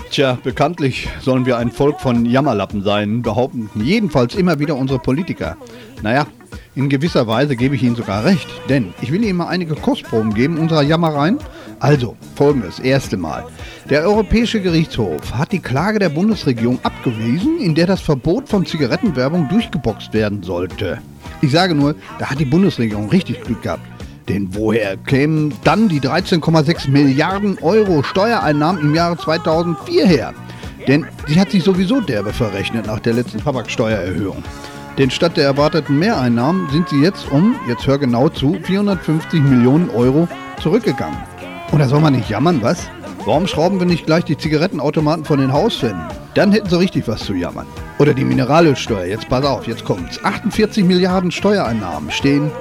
Tja, bekanntlich sollen wir ein Volk von Jammerlappen sein, behaupten jedenfalls immer wieder unsere Politiker. Naja, in gewisser Weise gebe ich Ihnen sogar recht, denn ich will Ihnen mal einige Kostproben geben unserer Jammereien. Also, folgendes, erste Mal. Der Europäische Gerichtshof hat die Klage der Bundesregierung abgewiesen, in der das Verbot von Zigarettenwerbung durchgeboxt werden sollte. Ich sage nur, da hat die Bundesregierung richtig Glück gehabt. Denn woher kämen dann die 13,6 Milliarden Euro Steuereinnahmen im Jahre 2004 her? Denn die hat sich sowieso derbe verrechnet nach der letzten Tabaksteuererhöhung. Denn statt der erwarteten Mehreinnahmen sind sie jetzt jetzt hör genau zu, 450 Millionen Euro zurückgegangen. Und da soll man nicht jammern, was? Warum schrauben wir nicht gleich die Zigarettenautomaten von den Hauswänden? Dann hätten sie richtig was zu jammern. Oder die Mineralölsteuer, jetzt pass auf, jetzt kommt's. 48 Milliarden Steuereinnahmen stehen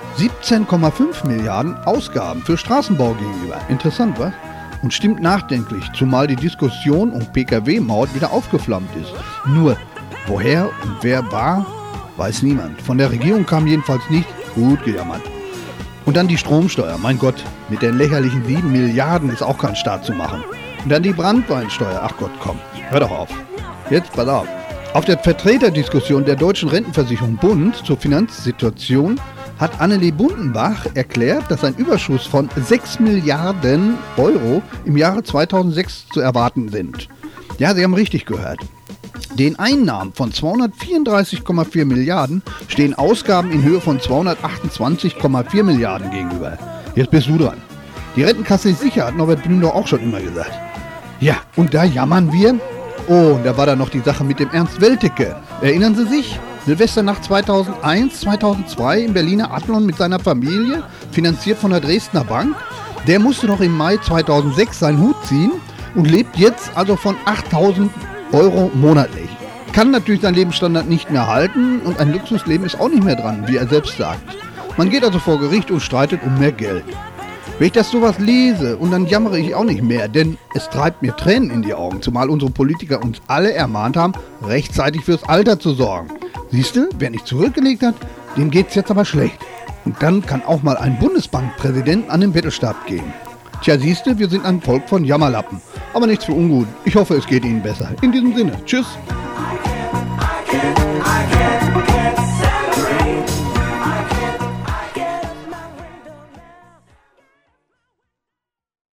17,5 Milliarden Ausgaben für Straßenbau gegenüber. Interessant, was? Und stimmt nachdenklich, zumal die Diskussion um Pkw-Maut wieder aufgeflammt ist. Nur, woher und wer war, weiß niemand. Von der Regierung kam jedenfalls nicht gut gejammert. Und dann die Stromsteuer, mein Gott, mit den lächerlichen 7 Milliarden ist auch kein Staat zu machen. Und dann die Branntweinsteuer, ach Gott, komm, hör doch auf. Jetzt pass auf. Auf der Vertreterdiskussion der Deutschen Rentenversicherung Bund zur Finanzsituation hat Annelie Bundenbach erklärt, dass ein Überschuss von 6 Milliarden Euro im Jahre 2006 zu erwarten sind. Ja, Sie haben richtig gehört. Den Einnahmen von 234,4 Milliarden stehen Ausgaben in Höhe von 228,4 Milliarden gegenüber. Jetzt bist du dran. Die Rentenkasse ist sicher, hat Norbert Blüm doch auch schon immer gesagt. Ja, und da jammern wir. Oh, und da war da noch die Sache mit dem Ernst Weltecke. Erinnern Sie sich? Silvesternacht 2001, 2002 im Berliner Adlon mit seiner Familie, finanziert von der Dresdner Bank. Der musste noch im Mai 2006 seinen Hut ziehen und lebt jetzt also von 8.000 Euro monatlich. Kann natürlich seinen Lebensstandard nicht mehr halten und ein Luxusleben ist auch nicht mehr dran, wie er selbst sagt. Man geht also vor Gericht und streitet um mehr Geld. Wenn ich das sowas lese und dann jammere ich auch nicht mehr, denn es treibt mir Tränen in die Augen, zumal unsere Politiker uns alle ermahnt haben, rechtzeitig fürs Alter zu sorgen. Siehst du, wer nicht zurückgelegt hat, dem geht's jetzt aber schlecht. Und dann kann auch mal ein Bundesbankpräsident an den Bettelstab gehen. Tja, siehst du, wir sind ein Volk von Jammerlappen. Aber nichts für ungut. Ich hoffe, es geht Ihnen besser. In diesem Sinne, tschüss. I can't.